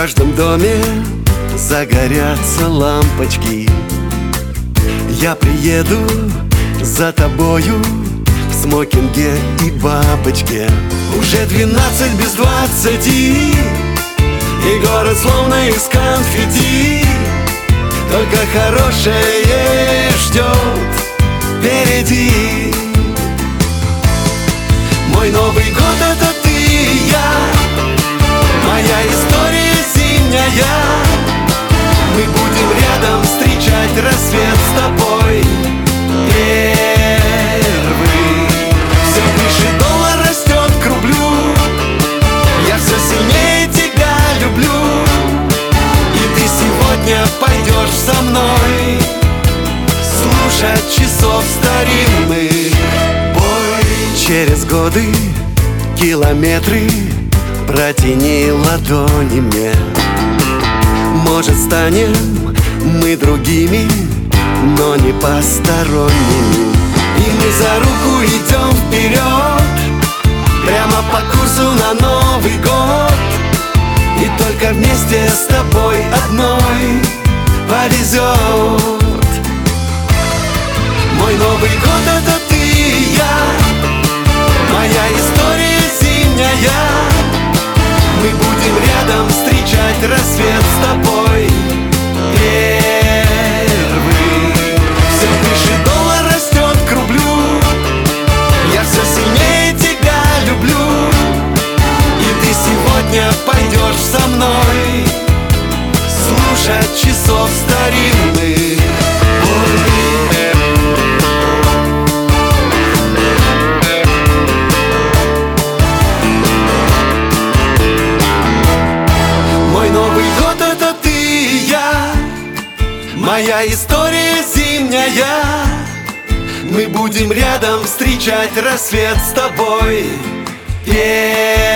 каждом доме загорятся лампочки. Я приеду за тобою в смокинге и бабочке. Уже 12 без 20, и город словно из конфетти. Только хорошее ждет впереди. Мой Новый год — это ты и я, моя история зимняя. Мы будем рядом встречать рассвет с тобой первый. Все выше доллар растет к рублю, я все сильнее тебя люблю. И ты сегодня пойдешь со мной слушать часов старинных бой. Через годы, километры протяни ладони мне. Может, станем мы другими, но не посторонними. И мы за руку идем вперед, прямо по курсу на Новый год. И только вместе с тобой одной повезет. Мой Новый год — это ты и я, моя история зимняя. Мы будем рядом встречать рассвет с тобой первый. Все выше доллар растет к рублю, я все сильнее тебя люблю. И ты сегодня пойдешь со мной слушать часов старинных бой. Моя история зимняя. Мы будем рядом встречать рассвет с тобой.